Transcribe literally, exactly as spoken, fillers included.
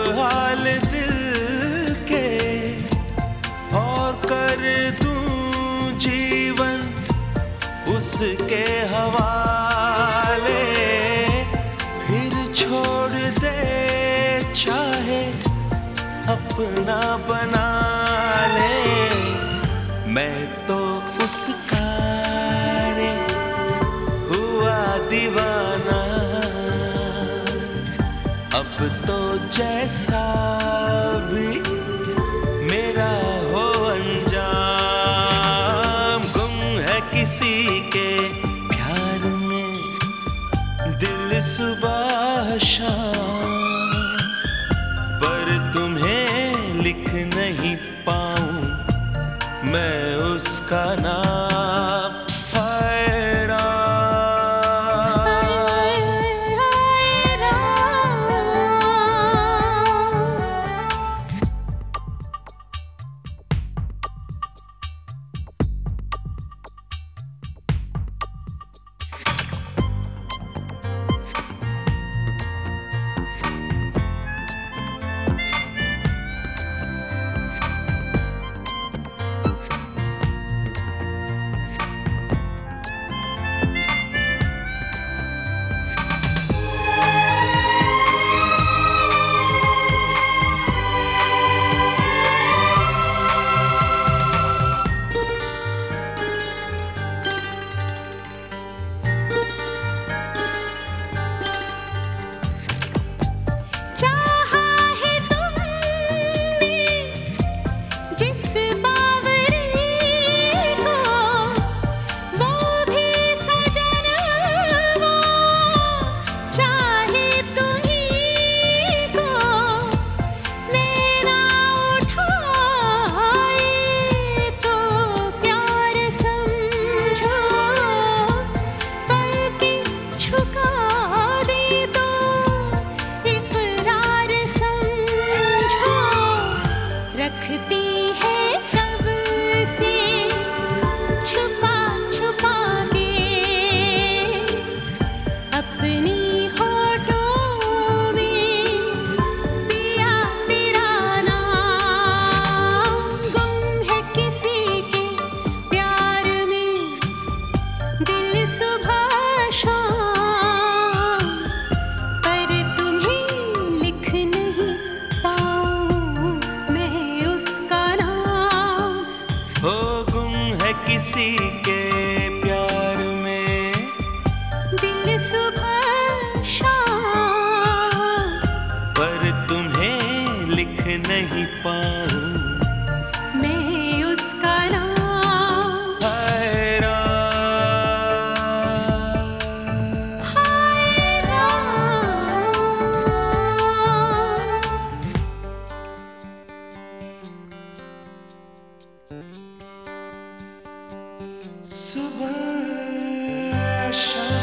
हाल दिल के और कर दूं जीवन उसके हवाले। फिर छोड़ दे चाहे अपना बना ले, मैं तो उसका रे हुआ दीवाना। अब तो जैसा भी मेरा हो अंजाम, गुम है किसी के प्यार में दिल सुबह शाम। पर तुम्हें लिख नहीं पाऊं मैं उसका नाम। किसी के प्यार में दिल सुबह शाम, पर तुम्हें लिख नहीं पाऊं मैं उसका नाम। हाय राम, हाय राम। सुबह शाम